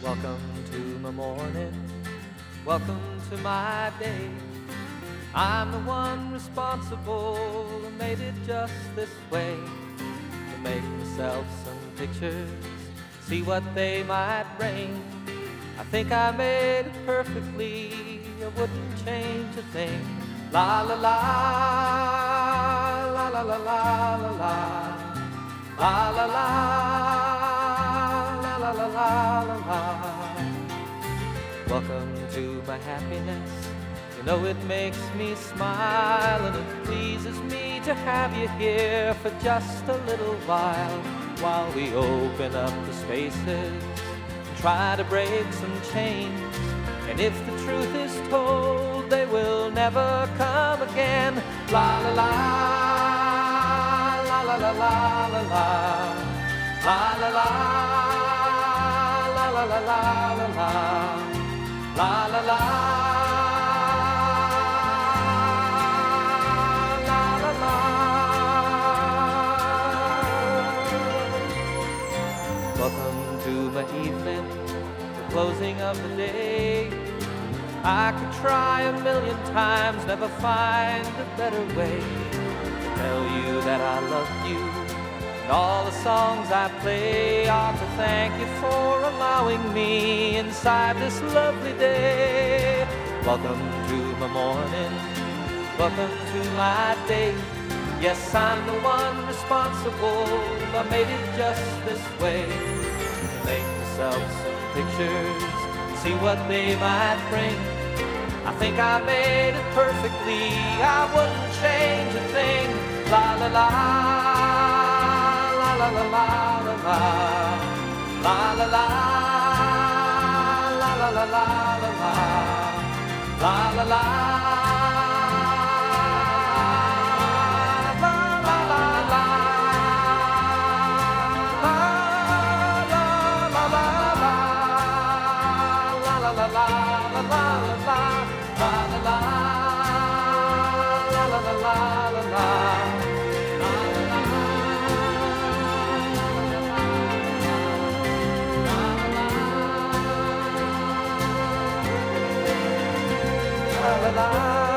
Welcome to my morning, welcome to my day. I'm the one responsible who made it just this way. To make myself some pictures, see what they might bring. I think I made it perfectly, I wouldn't change a thing. La la la, la la la la la la, la la la, la la la la la la. Welcome to my happiness, you know it makes me smile, and it pleases me to have you here for just a little while we open up the spaces, try to break some chains. And if the truth is told, they will never come again. La la la, la la la la la la, la la la, la la la la la la, la la la, la la la. Welcome to my evening, the closing of the day. I could try a million times, never find a better way to tell you that I love you. And all the songs I play are to thank you for allowing me inside this lovely day. Welcome to my morning, welcome to my day. Yes, I'm the one responsible, I made it just this way. To make myself some pictures, see what they might bring. I think I made it perfectly, I wouldn't change a thing. La la la, la la la la la la, la la la, la la la la la la, la la la. La la la.